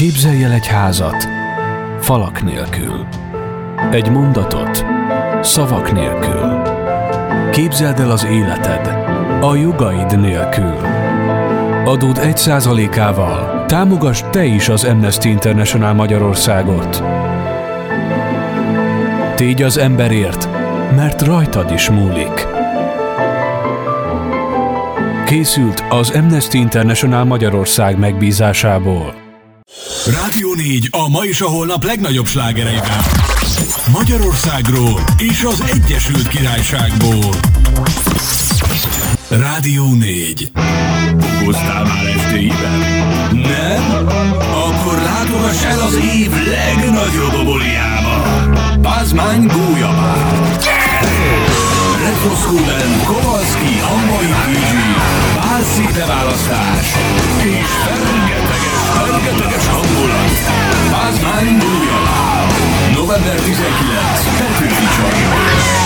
Képzelj el egy házat, falak nélkül. Egy mondatot, szavak nélkül. Képzeld el az életed, a jogaid nélkül. Adód 1%-ával támogass te is az Amnesty International Magyarországot. Tégy az emberért, mert rajtad is múlik. Készült az Amnesty International Magyarország megbízásából. Rádió 4 a ma és a holnap legnagyobb slágereivel. Magyarországról és az Egyesült Királyságból. Rádió 4. Hoztál már estéiben? Nem? Akkor látogass el az év legnagyobb bulijába. Pázmány Gólyabár. Retro School, Kowalski, Hamvai Kizsi, Bálszéte választás és fergeteges hangulat. Pázmány Gólyabár. November 19. Petőfi Csarnok.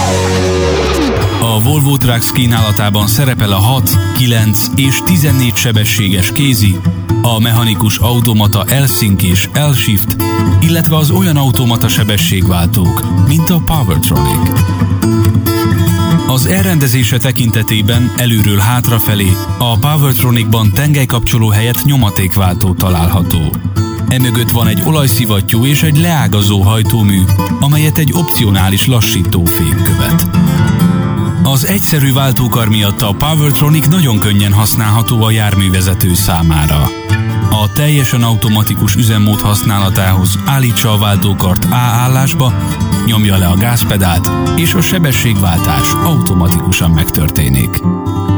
A Volvo Trucks kínálatában szerepel a 6, 9 és 14 sebességes kézi, a mechanikus automata L-Sync és L-Shift, illetve az olyan automata sebességváltók, mint a Powertronic. Az elrendezése tekintetében előről hátrafelé a Powertronicban tengelykapcsoló helyett nyomatékváltó található. Emögött van egy olajszivattyú és egy leágazó hajtómű, amelyet egy opcionális lassítófék követ. Az egyszerű váltókar miatt a Powertronic nagyon könnyen használható a járművezető számára. A teljesen automatikus üzemmód használatához állítsa a váltókart A állásba, nyomja le a gázpedált, és a sebességváltás automatikusan megtörténik.